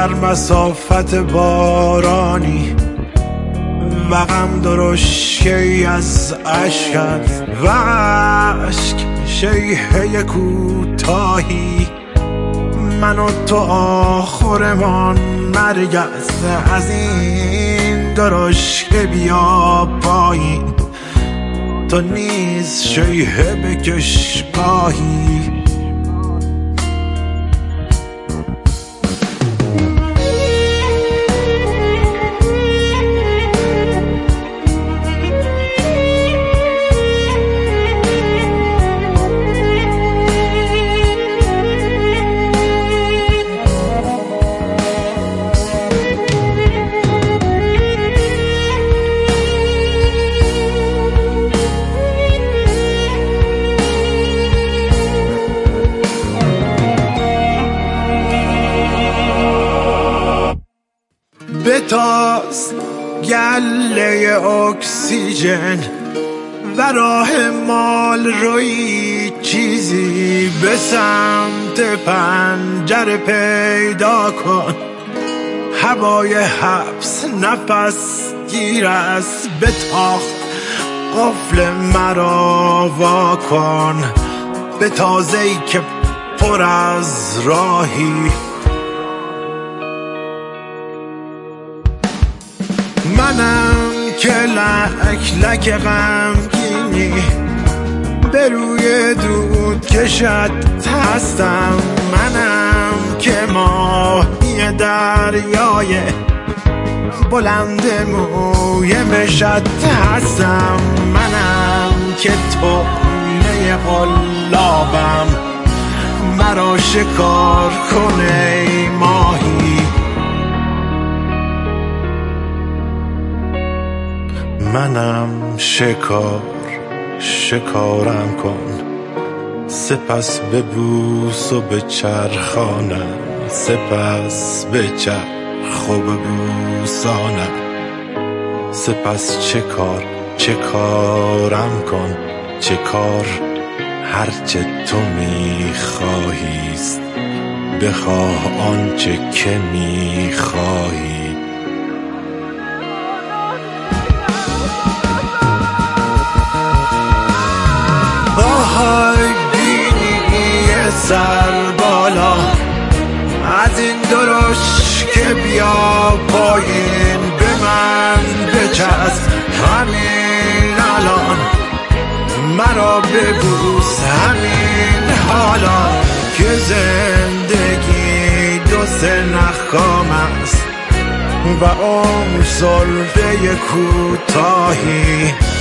در مسافت بارانی و غم درشکی از عشقت و عشق شیهه کوتاهی، من و تو آخرمان مرگ است. از این درشکه بیا پایین، تو نیز شیهه بکش گاهی. بتاز گله اکسیژن و راه مال روی چیزی به سمت پنجره پیدا کن. هوای حبس نفس گیر است، به تاخت قفل مرا وا کن. به تازه‌ای که پر از راهی، منم که لک لک غمگینی به روی دود کشت هستم. منم که ماهی دریای بلند موی مشت هستم. منم که طعمه قلابم، مرا شکار کنه ای ماهی. منم شکارم کن، سپس ببوس و بچرخانم، سپس بچرخ و ببوسانم. سپس چه کارم کن، چه کار هرچه تو میخواهیست، بخواه آنچه که میخواهی. آهای بینی سر بالا، از این درش که بیا پایین، به من بچسب همین الان، مرا ببوس همین حالا، که زندگی دو سه نخام است و اون سلطه کوتاهی.